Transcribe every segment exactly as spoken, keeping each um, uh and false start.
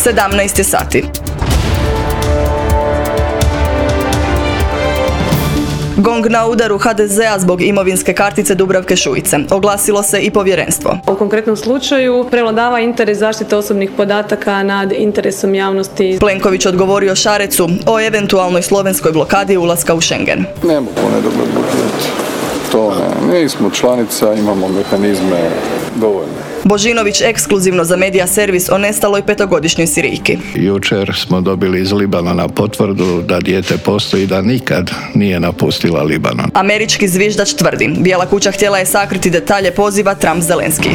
sedamnaest je sati. Gong na udaru ha de zea zbog imovinske kartice Dubravke Šuice. Oglasilo se i povjerenstvo. U konkretnom slučaju prevladava interes zaštite osobnih podataka nad interesom javnosti. Plenković odgovorio Šarecu o eventualnoj slovenskoj blokadi ulaska u Schengen. Ne mogu nedogled blokirati. To ne. Mi smo članica, imamo mehanizme dovoljne. Božinović ekskluzivno za Medija servis o nestaloj petogodišnjoj Sirijki. Jučer smo dobili iz Libanona potvrdu da dijete postoji, da nikad nije napustila Libanon. Američki zviždač tvrdi, Bijela kuća htjela je sakriti detalje poziva Trump-Zelenski.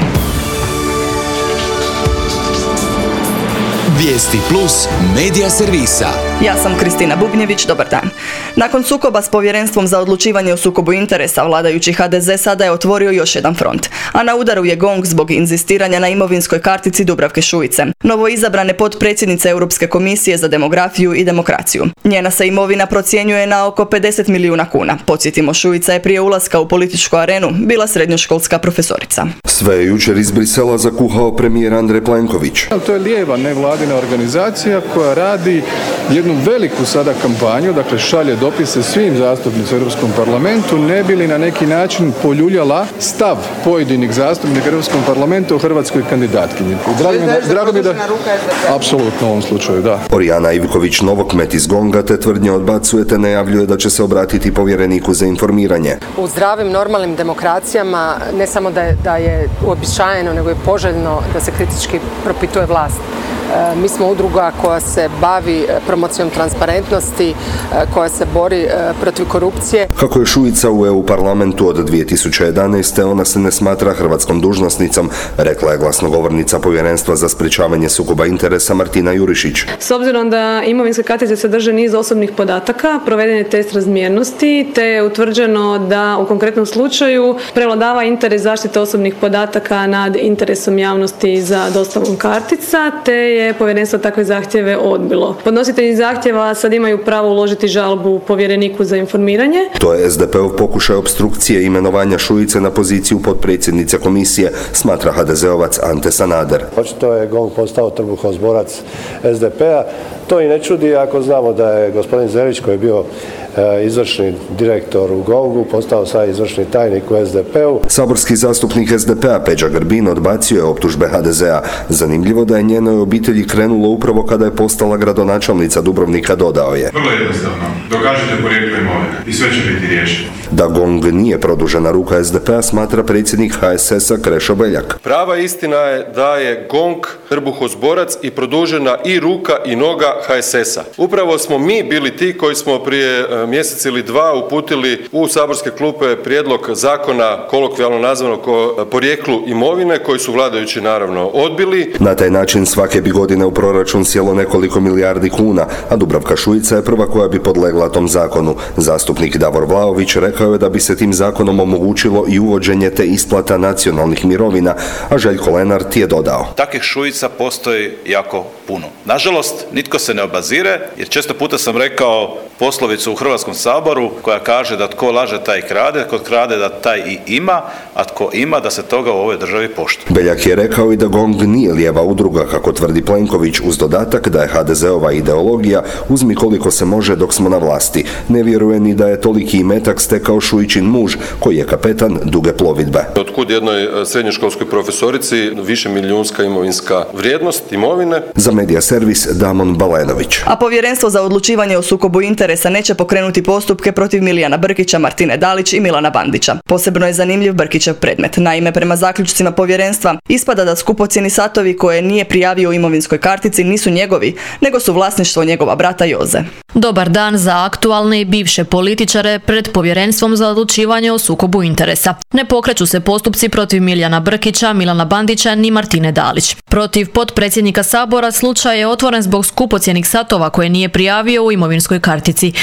Vijesti plus Medija servisa. Ja sam Kristina Bubnjević, dobar dan. Nakon sukoba s Povjerenstvom za odlučivanje o sukobu interesa, vladajući ha de ze sada je otvorio još jedan front. A na udaru je Gong zbog inzistiranja na imovinskoj kartici Dubravke Šuice, novoizabrane potpredsjednice Europske komisije za demografiju i demokraciju. Njena se imovina procjenjuje na oko pedeset milijuna kuna. Podsjetimo, Šuica je prije ulaska u političku arenu bila srednjoškolska profesorica. Sve je jučer iz Brisela zakuhao premijer Andrej Plenković. To je lijeva nevladina organizacija koja radi jednu veliku sada kampanju, dakle šalje dopise svim zastupnicima u Europskom parlamentu, ne bi li na neki način poljuljala stav pojedinih zastupnika u Europskom parlamentu o hrvatskoj kandidatkinji. Drago mi da... Apsolutno u ovom slučaju, da. Orijana Ivković Novokmet iz Gonga te tvrdnje odbacuje te najavljuje da će se obratiti povjereniku za informiranje. U zdravim, normalnim demokracijama ne samo da je, da je uobičajeno, nego je poželjno da se kritički propituje vlast. Mi smo udruga koja se bavi promocijom transparentnosti, koja se bori protiv korupcije. Kako je Šuica u E U parlamentu od dvije tisuće jedanaeste. ona se ne smatra hrvatskom dužnosnicom, rekla je glasnogovornica Povjerenstva za sprječavanje sukoba interesa Martina Jurišić. S obzirom da imovinske kartice sadrže niz osobnih podataka, proveden je test razmjernosti, te je utvrđeno da u konkretnom slučaju prevladava interes zaštite osobnih podataka nad interesom javnosti za dostavom kartica, te je povjerenstvo takve zahtjeve odbilo. Podnositelji zahtjeva sad imaju pravo uložiti žalbu povjereniku za informiranje. To je es de pe-ov pokušaj opstrukcije imenovanja Šuice na poziciju potpredsjednice komisije, smatra ha de zeovac Ante Sanader. Očito je Gong postao trbuhozborac es de pe-a. To i ne čudi ako znamo da je gospodin Zelić, koji je bio izvršni direktor u Gongu, postao sad izvršni tajnik u es de pe-u. Saborski zastupnik es de pe-a Peđa Grbin odbacio je optužbe ha de zea. Zanimljivo da je njenoj obitelji krenulo upravo kada je postala gradonačelnica Dubrovnika, dodao je. Vrlo jednostavno, dokažite porijeklo imovine i sve će biti riješeno. Da Gong nije produžena ruka es de pe-a smatra predsjednik ha es es-a Krešo Beljak. Prava istina je da je Gong trbuhozborac i produžena i ruka i noga ha es es-a. Upravo smo mi bili ti koji smo prije mjesec ili dva uputili u saborske klupe prijedlog zakona, kolokvijalno nazvanog o porijeklu imovine, koji su vladajući naravno odbili. Na taj način svake bi godine u proračun sjelo nekoliko milijardi kuna, a Dubravka Šuica je prva koja bi podlegla tom zakonu. Zastupnik Davor Vlaović rekao je da bi se tim zakonom omogućilo i uvođenje te isplata nacionalnih mirovina, a Željko Lenart je dodao. Takvih Šuica postoji jako puno. Nažalost, nitko se ne obazire, jer često puta sam rekao poslovicu u Hrvatskom saboru koja kaže da tko laže taj krade, tko krade da taj i ima, a tko ima da se toga u ovoj državi poštuje. Beljak je rekao i da Gong nije lijeva udruga, kako tvrdi Plenković, uz dodatak da je ha de zeova ideologija uzmi koliko se može dok smo na vlasti. Ne vjeruje ni da je toliki imetak stekao Šuičin muž, koji je kapetan duge plovidbe. Otkud jednoj srednjoškolskoj profesorici više milijunska imovinska vrijednost imovine? Za Medija servis Damon Balenović. A Povjerenstvo za odlučivanje o sukobu interesa neće pokrenuti postupke protiv Milijana Brkića, Martine Dalić i Milana Bandića. Posebno je zanimljiv Brkićev predmet. Naime, prema zaključcima povjerenstva, ispada da skupocjeni satovi koje nije prijavio u imovinskoj kartici nisu njegovi, nego su vlasništvo njegova brata Joze. Dobar dan za aktualne i bivše političare pred Povjerenstvom za odlučivanje o sukobu interesa. Ne pokreću se postupci protiv Milijana Brkića, Milana Bandića ni Martine Dalić. Protiv potpredsjednika Sabora slučaj je otvoren zbog skupocjenih satova koje nije prijavio u imovinskoj kartici. Prema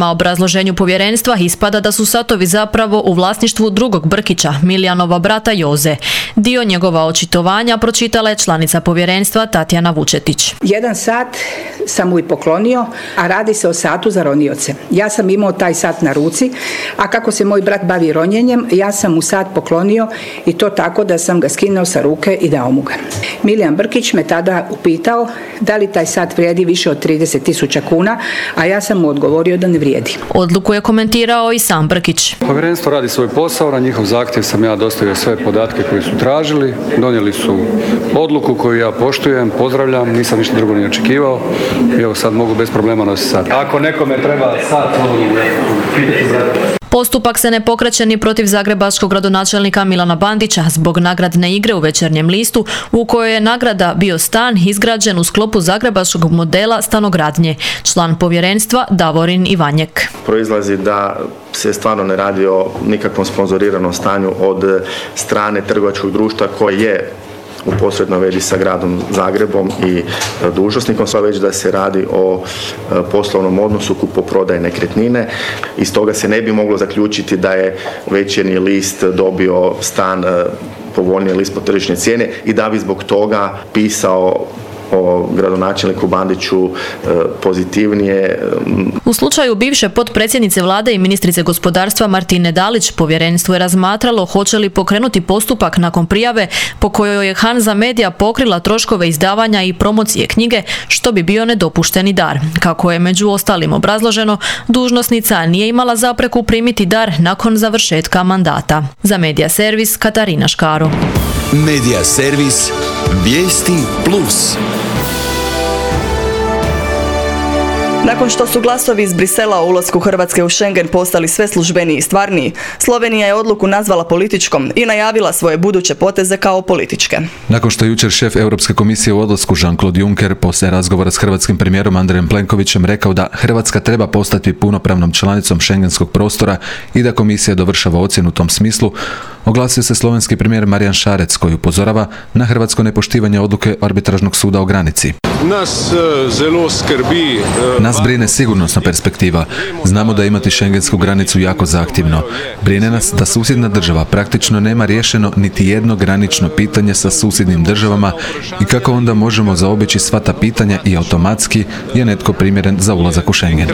Prema obrazloženju povjerenstva ispada da su satovi zapravo u vlasništvu drugog Brkića, Milijanova brata Joze. Dio njegova očitovanja pročitala je članica povjerenstva Tatjana Vučetić. Jedan sat sam mu i poklonio, a radi se o satu za ronioce. Ja sam imao taj sat na ruci, a kako se moj brat bavi ronjenjem, ja sam mu sat poklonio i to tako da sam ga skinuo sa ruke i dao mu ga. Milijan Brkić me tada upitao da li taj sat vrijedi više od trideset tisuća kuna, a ja sam mu odgovorio da ne vrijedi. Odluku je komentirao i sam Brkić. Povjerenstvo radi svoj posao, na njihov zahtjev sam ja dostavio sve podatke koje su tražili, donijeli su odluku koju ja poštujem, pozdravljam, nisam ništa drugo ni očekivao i evo sad mogu bez problema nositi sat. Ako nekome treba sat, Postupak se ne pokreće ni protiv zagrebačkog gradonačelnika Milana Bandića zbog nagradne igre u Večernjem listu u kojoj je nagrada bio stan izgrađen u sklopu zagrebačkog modela stanogradnje. Član povjerenstva Davorin Ivanjek. Proizlazi da se stvarno ne radi o nikakvom sponzoriranom stanju od strane trgovačkog društva koje je u posrednoj vezi sa gradom Zagrebom i dužnosnikom, sva već da se radi o poslovnom odnosu kupoprodaje nekretnine. Iz toga se ne bi moglo zaključiti da je Večernji list dobio stan povoljniji list po tržišne cijene i da bi zbog toga pisao o gradonačelniku Bandiću pozitivnije. U slučaju bivše potpredsjednice vlade i ministrice gospodarstva Martine Dalić, povjerenstvo je razmatralo hoće li pokrenuti postupak nakon prijave po kojoj je Hanza Media pokrila troškove izdavanja i promocije knjige, što bi bio nedopušteni dar. Kako je među ostalim obrazloženo, dužnosnica nije imala zapreku primiti dar nakon završetka mandata. Za Medija servis Katarina Škaro. Medija servis Vijesti plus. Nakon što su glasovi iz Brisela o ulasku Hrvatske u Schengen postali sve službeniji i stvarniji, Slovenija je odluku nazvala političkom i najavila svoje buduće poteze kao političke. Nakon što je jučer šef Europske komisije u odlasku Jean-Claude Juncker poslije razgovora s hrvatskim premijerom Andrejem Plenkovićem rekao da Hrvatska treba postati punopravnom članicom šengenskog prostora i da komisija dovršava ocjenu u tom smislu, oglasio se slovenski premijer Marjan Šarec koji upozorava na hrvatsko nepoštivanje odluke arbitražnog suda o granici. Nas zelo skrbi. Nas brine sigurnosna perspektiva. Znamo da imati šengensku granicu jako zahtjevno. Brine nas da susjedna država praktično nema riješeno niti jedno granično pitanje sa susjednim državama i kako onda možemo zaobići sva ta pitanja i automatski je netko primjeren za ulazak u Schengen.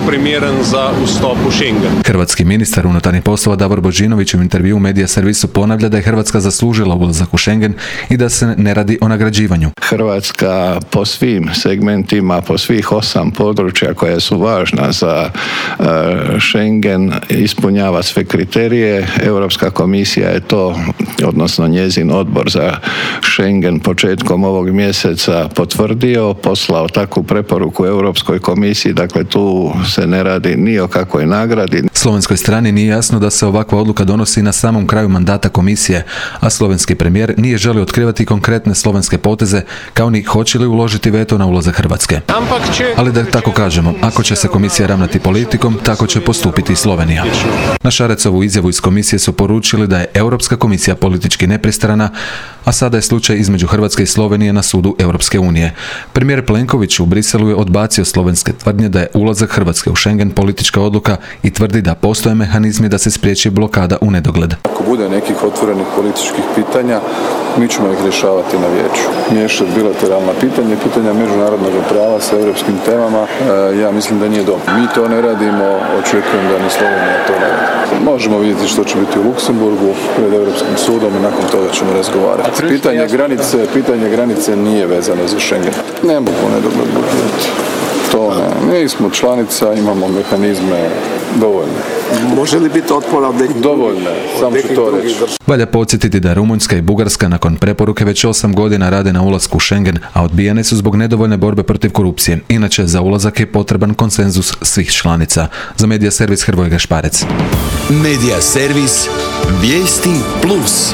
Hrvatski ministar unutarnjih poslova Davor Božinović u intervju u Medija servisu ponavlja da je Hrvatska zaslužila ulazak u Schengen i da se ne radi o nagrađivanju. Hrvatska po svim segmentima, po svih osam područja koja su važna za uh, Schengen ispunjava sve kriterije. Europska komisija je to, odnosno njezin odbor za Schengen početkom ovog mjeseca potvrdio, poslao takvu preporuku Europskoj komisiji, dakle tu se ne radi ni o kakvoj nagradi. Slovenskoj strani nije jasno da se ovakva odluka donosi na samom kraju mandata komisije, a slovenski premijer nije želio otkrivati konkretne slovenske poteze, kao ni hoće li uložiti veto na ulazak Hrvatske. Ali da tako kažemo, ako će se komisija ravnati politikom, tako će postupiti i Slovenija. Na Šarecovu izjavu iz komisije su poručili da je Europska komisija politički nepristrana, a sada je slučaj između Hrvatske i Slovenije na sudu Europske unije. Premijer Plenković u Briselu je odbacio slovenske tvrdnje da je ulazak Hrvatske u Schengen politička odluka i tvrdi da postoje mehanizmi da se spriječi blokada u nedogled. Ako bude nekih otvorenih političkih pitanja, mi ćemo ih rješavati na vijeću. Miješati bilateralna pitanja, pitanja međunarodnog prava sa europskim temama, ja mislim da nije dobro. Mi to ne radimo, očekujem da ni Slovenija to ne radi. Možemo vidjeti što će biti u Luksemburgu pred Europskim sudom i nakon toga ćemo razgovarati. Pitanje granice, pitanje granice nije vezano za Schengen. Ne mogu nedogled blokirati. To ne. Mi smo članica, imamo mehanizme dovoljne. Može li biti otpora od nekih dovoljne, samo ću to reći. Valja podsjetiti da Rumunjska i Bugarska nakon preporuke već osam godina rade na ulasku u Schengen, a odbijene su zbog nedovoljne borbe protiv korupcije. Inače, za ulazak je potreban konsenzus svih članica. Za Medija servis Hrvoje Gašparec. Medija servis Vijesti plus.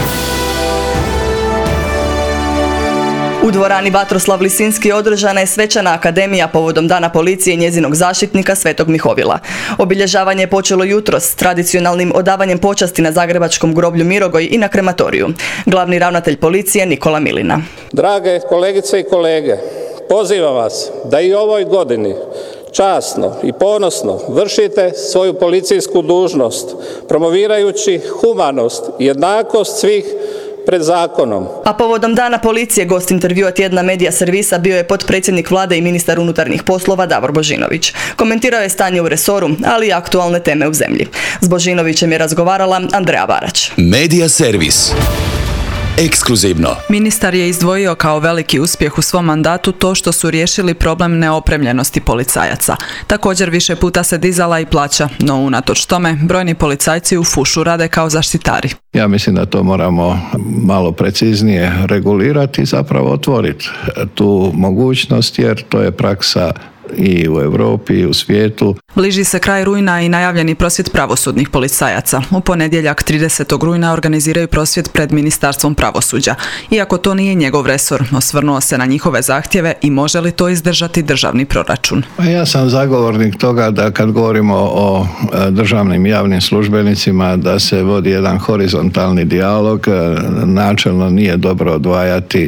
U dvorani Vatroslav Lisinski održana je svečana akademija povodom Dana policije i njezinog zaštitnika Svetog Mihovila. Obilježavanje je počelo jutros s tradicionalnim odavanjem počasti na zagrebačkom groblju Mirogoj i na krematoriju. Glavni ravnatelj policije Nikola Milina. Drage kolegice i kolege, pozivam vas da i ovoj godini časno i ponosno vršite svoju policijsku dužnost, promovirajući humanost i jednakost svih pred zakonom. A povodom Dana policije gost intervjua tjedna Medija servisa bio je potpredsjednik vlade i ministar unutarnjih poslova Davor Božinović. Komentirao je stanje u resoru, ali i aktualne teme u zemlji. S Božinovićem je razgovarala Andreja Barać. Medija servis. Ekskluzivno. Ministar je izdvojio kao veliki uspjeh u svom mandatu to što su riješili problem neopremljenosti policajaca. Također više puta se dizala i plaća, no unatoč tome brojni policajci u fušu rade kao zaštitari. Ja mislim da to moramo malo preciznije regulirati i zapravo otvoriti tu mogućnost, jer to je praksa i u Europi i u svijetu. Bliži se kraj rujna i najavljeni prosvjed pravosudnih policajaca. U ponedjeljak tridesetog rujna organiziraju prosvjed pred Ministarstvom pravosuđa. Iako to nije njegov resor, osvrnuo se na njihove zahtjeve i može li to izdržati državni proračun. Ja sam zagovornik toga da kad govorimo o državnim javnim službenicima da se vodi jedan horizontalni dijalog. Načelno nije dobro odvajati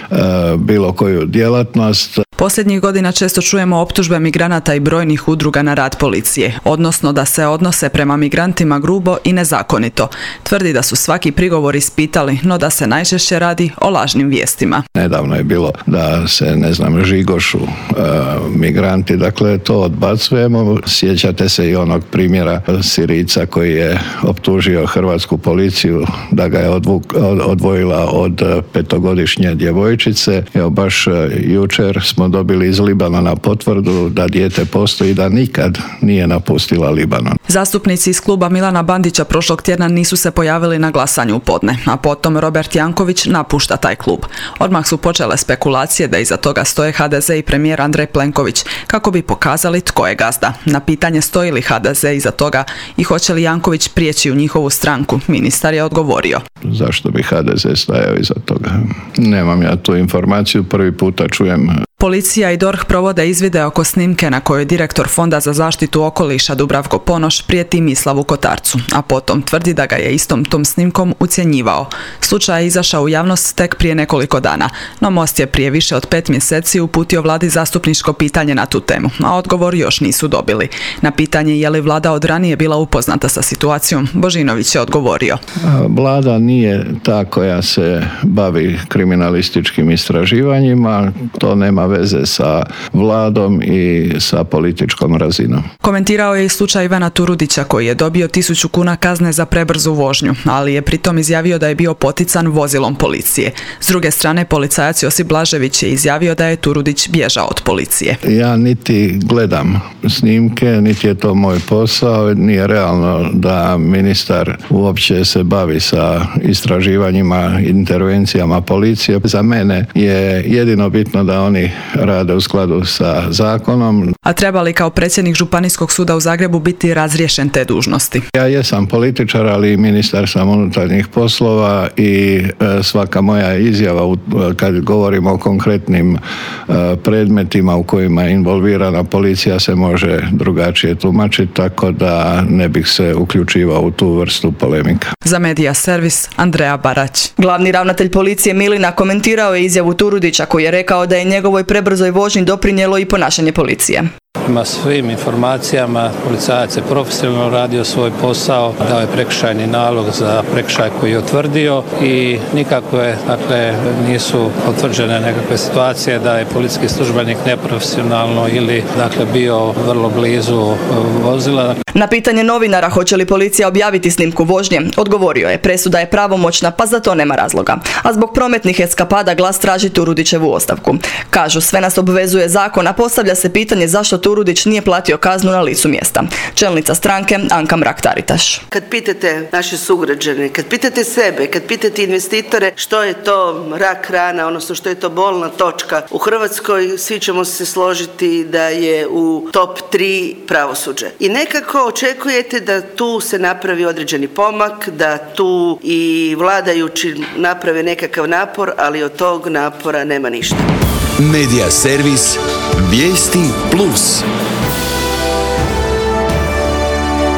bilo koju djelatnost. Posljednjih godina često čujemo optužbe migranata i brojnih udruga na rad policije, odnosno da se odnose prema migrantima grubo i nezakonito. Tvrdi da su svaki prigovor ispitali, no da se najčešće radi o lažnim vijestima. Nedavno je bilo da se, ne znam, žigošu e, migranti, dakle to odbacujemo. Sjećate se i onog primjera Sirijca koji je optužio hrvatsku policiju da ga je odvuk, odvojila od petogodišnje djevojčice. Evo baš jučer smo dobili iz Libanona potvrdu da dijete postoji, da nikad nije napustila Libanon. Zastupnici iz kluba Milana Bandića prošlog tjedna nisu se pojavili na glasanju u podne, a potom Robert Janković napušta taj klub. Odmah su počele spekulacije da iza toga stoje ha de ze i premijer Andrej Plenković, kako bi pokazali tko je gazda. Na pitanje stoji li ha de ze iza toga i hoće li Janković prijeći u njihovu stranku, ministar je odgovorio. Zašto bi ha de ze stajao iza toga? Nemam ja tu informaciju, prvi puta čujem. Policija i dorh provode izvide oko snimke na kojoj direktor Fonda za zaštitu okoliša Dubravko Ponoš prijeti Mislavu Kotarcu, a potom tvrdi da ga je istom tom snimkom ucjenjivao. Slučaj je izašao u javnost tek prije nekoliko dana, no Most je prije više od pet mjeseci uputio vladi zastupničko pitanje na tu temu, a odgovor još nisu dobili. Na pitanje je li vlada od ranije bila upoznata sa situacijom, Božinović je odgovorio. Vlada nije ta koja se bavi kriminalističkim istraživanjima, to nema veze sa vladom i sa političkom razinom. Komentirao je i slučaj Ivana Turudića koji je dobio tisuću kuna kazne za prebrzu vožnju, ali je pritom izjavio da je bio potican vozilom policije. S druge strane, policajac Josip Blažević je izjavio da je Turudić bježao od policije. Ja niti gledam snimke, niti je to moj posao, nije realno da ministar uopće se bavi sa istraživanjima, intervencijama policije. Za mene je jedino bitno da oni rade u skladu sa zakonom. A treba li kao predsjednik Županijskog suda u Zagrebu biti razriješen te dužnosti? Ja jesam političar, ali i ministar sam unutarnjih poslova i svaka moja izjava kad govorimo o konkretnim predmetima u kojima je involvirana policija se može drugačije tumačiti, tako da ne bih se uključivao u tu vrstu polemika. Za Medija servis Andreja Barać. Glavni ravnatelj policije Milina komentirao je izjavu Turudića koji je rekao da je njegovoj prebrzoj vožnji doprinijelo i ponašanje policije. Prema svim informacijama policajac je profesionalno radio svoj posao, dao je prekršajni nalog za prekršaj koji je utvrdio i nikakve, dakle, nisu potvrđene nekakve situacije da je policijski službenik neprofesionalno ili, dakle, bio vrlo blizu vozila. Na pitanje novinara hoće li policija objaviti snimku vožnje, odgovorio je presuda je pravomoćna pa za to nema razloga. A zbog prometnih eskapada Glas traži Turudićevu ostavku. Kažu sve nas obvezuje zakon, a postavlja se pitanje zašto Turudić nije platio kaznu na licu mjesta. Čelnica stranke Anka Mrak-Taritaš. Kad pitate naše sugrađane, kad pitate sebe, kad pitate investitore što je to rak rana, odnosno što je to bolna točka u Hrvatskoj, svi ćemo se složiti da je u top tri pravosuđe. I nekako očekujete da tu se napravi određeni pomak, da tu i vladajući naprave nekakav napor, ali od tog napora nema ništa. Medija servis Vijesti plus.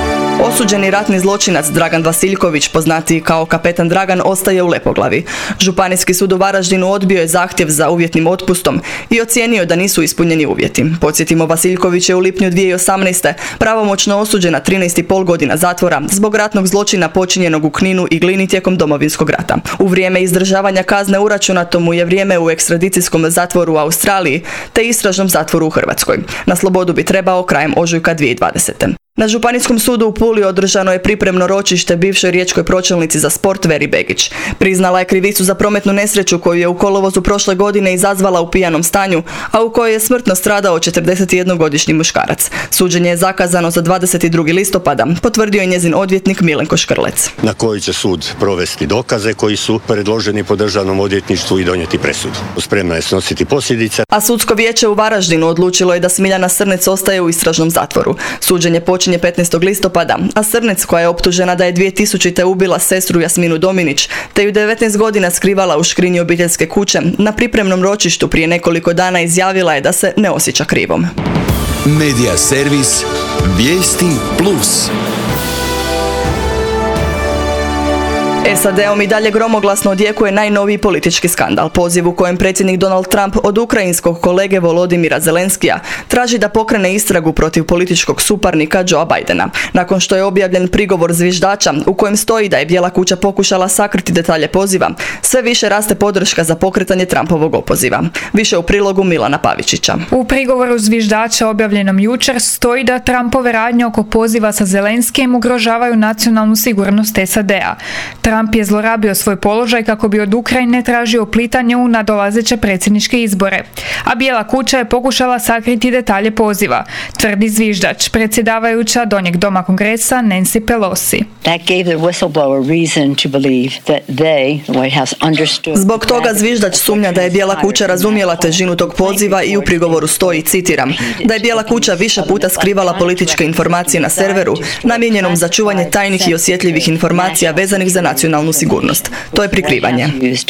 Osuđeni ratni zločinac Dragan Vasiljković, poznatiji kao kapetan Dragan, ostaje u Lepoglavi. Županijski sud u Varaždinu odbio je zahtjev za uvjetnim otpustom i ocijenio da nisu ispunjeni uvjeti. Podsjetimo, Vasiljković je u lipnju dvije tisuće osamnaeste. pravomoćno osuđen na trinaest i pol godina zatvora zbog ratnog zločina počinjenog u Kninu i Glini tijekom Domovinskog rata. U vrijeme izdržavanja kazne uračunato mu je vrijeme u ekstradicijskom zatvoru u Australiji te istražnom zatvoru u Hrvatskoj. Na slobodu bi trebao krajem ožujka dvije tisuće dvadesete. Na Županijskom sudu u Puli održano je pripremno ročište bivšoj riječkoj pročelnici za sport Veri Begić. Priznala je krivicu za prometnu nesreću koju je u kolovozu prošle godine izazvala u pijanom stanju, a u kojoj je smrtno stradao četrdesetjednogodišnji muškarac. Suđenje je zakazano za dvadeset drugi listopada, potvrdio je njezin odvjetnik Milenko Škrlec. Na koji će sud provesti dokaze koji su predloženi po državnom odvjetništvu i donijeti presudu. Spremna je snositi posljedice. A sudsko vijeće u Varaždinu odlučilo je da Smiljana Srnec ostaje u istražnom zatvoru. Suđenje počinje petnaestog listopada, a Srnec, koja je optužena da je dvije tisućite ubila sestru Jasminu Dominić, te ju devetnaest godina skrivala u škrinji obiteljske kuće, na pripremnom ročištu prije nekoliko dana izjavila je da se ne osjeća krivom. Medija servis Vijesti plus. S A D-om i dalje gromoglasno odjekuje najnoviji politički skandal. Poziv u kojem predsjednik Donald Trump od ukrajinskog kolege Volodimira Zelenskija traži da pokrene istragu protiv političkog suparnika Joea Bidena. Nakon što je objavljen prigovor zviždača u kojem stoji da je Bijela kuća pokušala sakriti detalje poziva, sve više raste podrška za pokretanje Trumpovog opoziva. Više u prilogu Milana Pavičića. U prigovoru zviždača objavljenom jučer stoji da Trumpove radnje oko poziva sa Zelenskijem ugrožavaju nacionalnu sigurnost S A D-a. Trump je zlorabio svoj položaj kako bi od Ukrajine tražio uplitanje u nadolazeće predsjedničke izbore. A Bijela kuća je pokušala sakriti detalje poziva, tvrdi zviždač, predsjedavajuća Donjeg doma Kongresa Nancy Pelosi. Zbog toga zviždač sumnja da je Bijela kuća razumjela težinu tog poziva i u prigovoru stoji, citiram, da je Bijela kuća više puta skrivala političke informacije na serveru namijenjenom za čuvanje tajnih i osjetljivih informacija vezanih za nacionalnu sigurnost. To je prikrivanje.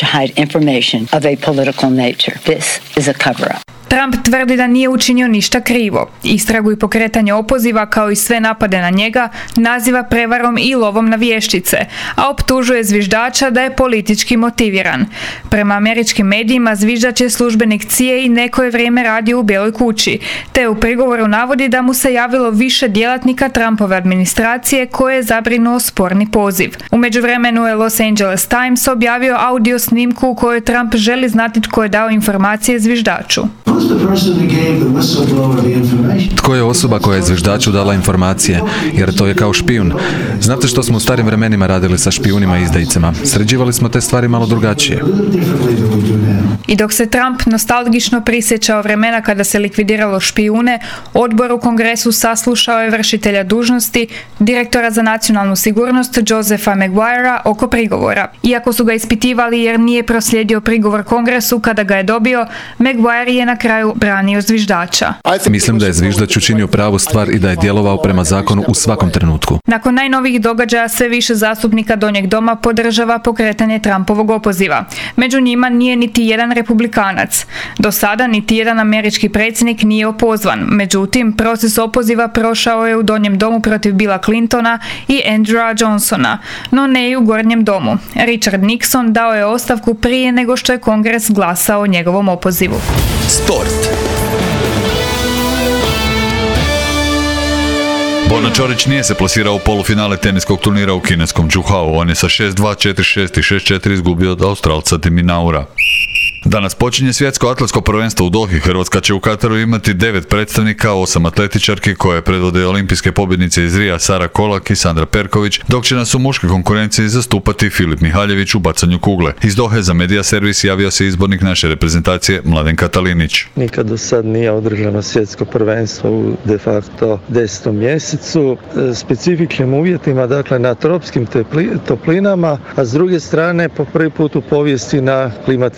Trump tvrdi da nije učinio ništa krivo. Istragu i pokretanje opoziva, kao i sve napade na njega, naziva prevarom i lovom na vještice, a optužuje zviždača da je politički motiviran. Prema američkim medijima, zviždač je službenik C I A i neko je vrijeme radio u Bijeloj kući, te u prigovoru navodi da mu se javilo više djelatnika Trumpove administracije koje je zabrinuo sporni poziv. U međuvremenu je Los Angeles Times objavio audio snimku u kojoj Trump želi znati tko je dao informacije zviždaču. Tko je osoba koja je zviždaču dala informacije, jer to je kao špijun. Znate što smo u starim vremenima radili sa špijunima i izdajicama? Sređivali smo te stvari malo drugačije. I dok se Trump nostalgično prisjećao vremena kada se likvidiralo špijune, odbor u Kongresu saslušao je vršitelja dužnosti, direktora za nacionalnu sigurnost Josepha Maguirea oko prigovora. Iako su ga ispitivali jer nije proslijedio prigovor Kongresu kada ga je dobio, Maguire je na kraju branio zviždača. Mislim da je zviždač učinio pravu stvar i da je djelovao prema zakonu u svakom trenutku. Nakon najnovijih događaja sve više zastupnika Donjeg doma podržava pokretanje Trumpovog opoziva. Među njima nije niti jedan republikanac. Do sada niti jedan američki predsjednik nije opozvan. Međutim, proces opoziva prošao je u Donjem domu protiv Billa Clintona i Andrewa Johnsona, no ne i u Gornjem domu. Richard Nixon dao je ostavku prije nego što je Kongres glasao o njegovom opozivu. Sport. Borna Čorić nije se plasirao u polufinale teniskog turnira u kineskom Zhuhao. On je sa šest dva, četiri šest i šest četiri izgubio od Australca Timinaura. Danas počinje svjetsko atletsko prvenstvo u Dohi. Hrvatska će u Kataru imati devet predstavnika, osam atletičarki koje predvode olimpijske pobjednice iz Rija Sara Kolak i Sandra Perković, dok će nas u muškoj konkurenciji zastupati Filip Mihaljević u bacanju kugle. Iz Dohe za Medija servis javio se izbornik naše reprezentacije Mladen Katalinić. Nikad do sad nije održano svjetsko prvenstvo u de facto desetom mjesecu, specifičnim uvjetima, dakle na tropskim toplinama, a s druge strane po prvi put u povijesti na klimatiziranom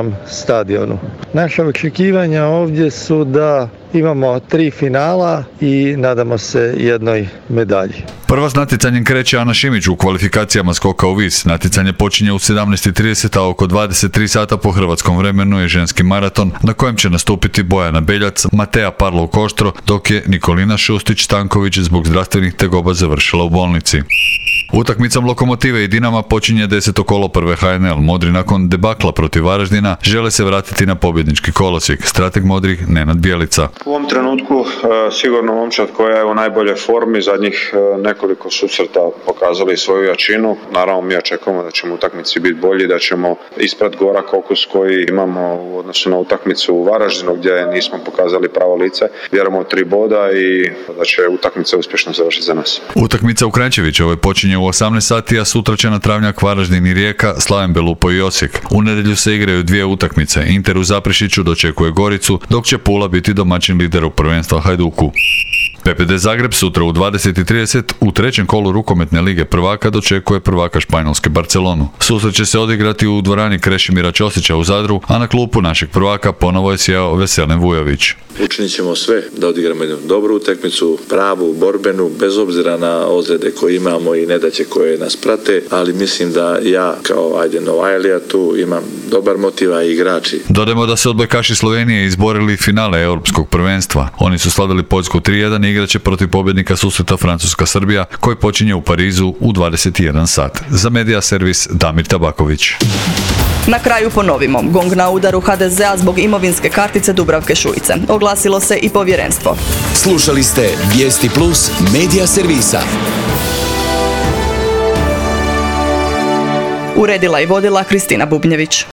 državnom stadionu. Naša očekivanja ovdje su da imamo tri finala i nadamo se jednoj medalji. Prva s natjecanjem kreće Ana Šimić u kvalifikacijama skoka u vis. Natjecanje počinje u sedamnaest i trideset, a oko dvadeset tri sata po hrvatskom vremenu je ženski maraton na kojem će nastupiti Bojana Beljac, Matea Parlov Koštro, dok je Nikolina Šustić-Stanković zbog zdravstvenih tegoba završila u bolnici. Utakmicom Lokomotive i Dinama počinje deseto kolo prve H N L. Modri nakon debakla protiv Varaždina žele se vratiti na pobjednički kolosijek. Strateg modrih Nenad Bjelica. U ovom trenutku uh, sigurno momčad koja je u najboljoj formi, zadnjih uh, nekoliko susreta pokazali svoju jačinu. Naravno mi očekujemo da ćemo u utakmici biti bolji, da ćemo ispred Gorak Okus koji imamo u odnosu na utakmicu u Varaždinu gdje nismo pokazali pravo lice. Vjerujemo u tri boda i da će utakmica uspješno završiti za nas. Utakmica u Kranjčevićevoj počinje u osamnaest sati, a sutra će na travnjak Varaždin i Rijeka, Slaven Belupo i Osijek. U nedjelju se igraju dvije utakmice. Inter u Zaprešiću dočekuje Goricu, dok će Pula biti domaćin lidera prvenstva Hajduku. P P D Zagreb sutra u dvadeset i trideset u trećem kolu rukometne lige prvaka dočekuje prvaka Španjolske Barcelonu. Susret će se odigrati u dvorani Krešimira Ćosića u Zadru, a na klupu našeg prvaka ponovo je sjeo Veselin Vujović. Učinit ćemo sve da odigramo jednu dobru utakmicu, pravu, borbenu, bez obzira na ozljede koje imamo i nedaće koje nas prate, ali mislim da ja kao ajde Novajlija tu imam dobar motiva i igrači. Dodajmo da se odbojkaši Slovenije izborili finale europskog prvenstva. Oni su slavili Poljsku tri jedan i igraće protiv pobjednika susreta Francuska-Srbija koji počinje u Parizu u dvadeset i jedan sat. Za Medija servis Damir Tabaković. Na kraju ponovimo, gong na udaru H D Z-a zbog imovinske kartice Dubravke Šuice. Oglasilo se i povjerenstvo. Slušali ste Vijesti Plus Medija servisa. Uredila i vodila Kristina Bubnjević.